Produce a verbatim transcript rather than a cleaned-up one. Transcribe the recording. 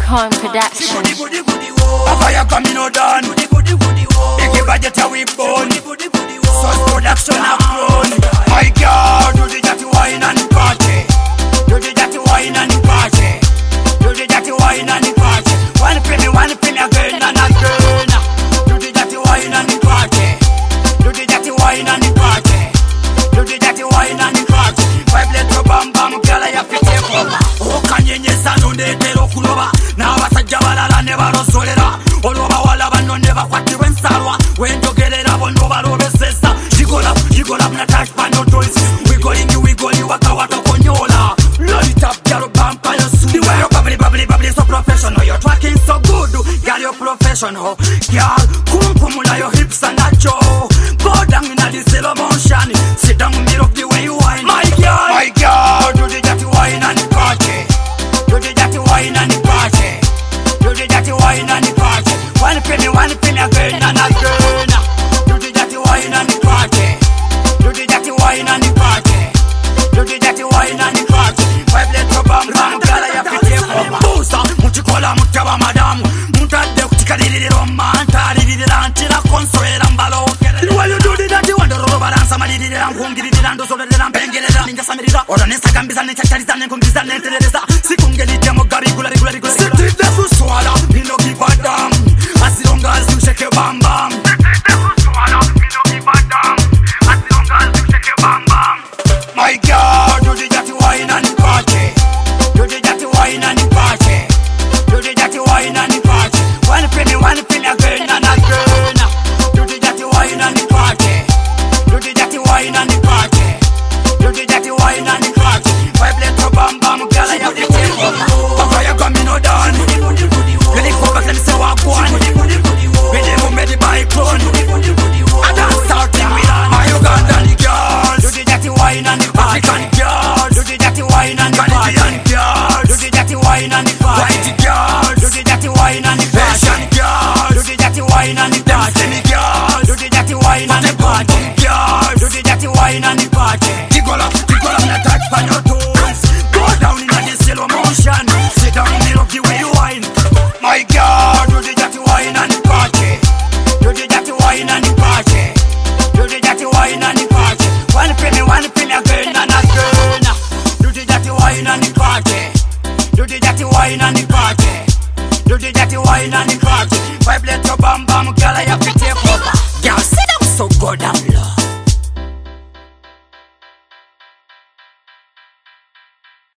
Coin Production. Avaya coming out done. Big budget how we born. Source production have grown. My girl, do the dirty wine and party. Do the dirty wine and party. Do the dirty wine and party. One for me, one for me again and again. Do the dirty wine and party. Do the dirty wine and party. Do the dirty wine and party. Five little bam bam, girl I have to take over. Oh, kanyenyesa nondetera okuloba. N'abasajja balala ne balosolera. Olwoba wala bano ne bakwatibwa ensalwa. Wenjogerera bono balobesesa. Jigola, jigola na touch pano toys. Wiggling you, wiggle you, waka waka konyola. Load it up, girl, bump on your suit. The way you bubbly, bubbly, bubbly, so professional. You're twerking so good, girl, you're professional. Girl, kum kum na your hips and that jaw. Go down in a this slow motion. Sit down with me, look the way you whine. My girl, my girl, do the dirty wine and the party. Do the dirty wine and the party. Do the dirty wine and the party. One penny, one penny again and again. Do the dirty wine and the party. Do the dirty wine and the party. Do the dirty wine and the party. Five little bam bam, girl, I have to take over. Busa, mutikola mutaba madam. Mutade kutikadilira manta, dilira ntira konsoera mbalo. While you do the dirty one, the roba dansa malidira, ngungirira ndo solera mbengelera, ninja samirira. Ora nesa kambiza ne chachariza ne ngungiriza ne tereza. Sikungeli mo gari gula gula gula. Sit the swala, me no give a damn. As long as you shake your bam bam. My girl, do the dirty wine and the party. Do the dirty wine and the party. Do the dirty wine and the party. One penny, one penny again and again. Do the dirty wine and the party. Do the dirty wine and the party. Do the dirty wine and the party. Five little bam bam, girl, I have to take over. Papa, you got me no done. When they come back, let me say walk one. When they move me the bike run. I dance starting with my Ugandan girls. Do the dirty wine and the party. African girls. Do the dirty wine and the party. Canadian girls. Do the dirty wine and the party. White girls. Do the dirty wine and the party. Asian girls. Do the dirty wine and the party. Demi girls. Do the dirty wine and the party. Girls. Do the dirty wine and the party. Tigola, tigola, na touch on your toes. Go down in a slow motion. Sit down, me love the way you whine. My girl, do the dirty wine and the party. Do the dirty wine and the party. Do the dirty wine and the party. One penny, one penny again and again. Do the dirty wine and the party. Do the dirty wine and the party. Do the dirty wine and the party. Five little bam bam, girl, I have to take over. Girl, sit down so good and low.